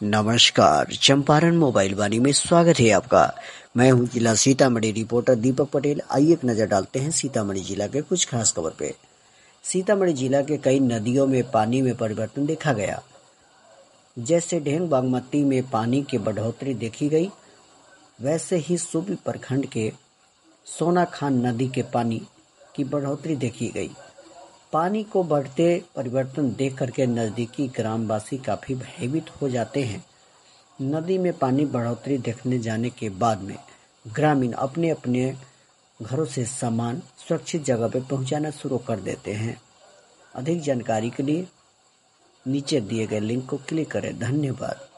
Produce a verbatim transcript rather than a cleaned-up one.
नमस्कार, चंपारण मोबाइल वाणी में स्वागत है आपका। मैं हूं जिला सीतामढ़ी रिपोर्टर दीपक पटेल। आइए एक नजर डालते हैं सीतामढ़ी जिला के कुछ खास खबर पे। सीतामढ़ी जिला के कई नदियों में पानी में परिवर्तन देखा गया। जैसे ढेंग बागमती में पानी की बढ़ोतरी देखी गई, वैसे ही सूबी प्रखंड के सोनाखान नदी के पानी की बढ़ोतरी देखी गई। पानी को बढ़ते परिवर्तन देख करके नजदीकी ग्रामवासी काफी भयभीत हो जाते हैं। नदी में पानी बढ़ोतरी देखने जाने के बाद में ग्रामीण अपने अपने घरों से सामान सुरक्षित जगह पर पहुंचाना शुरू कर देते हैं। अधिक जानकारी के लिए नीचे दिए गए लिंक को क्लिक करें। धन्यवाद।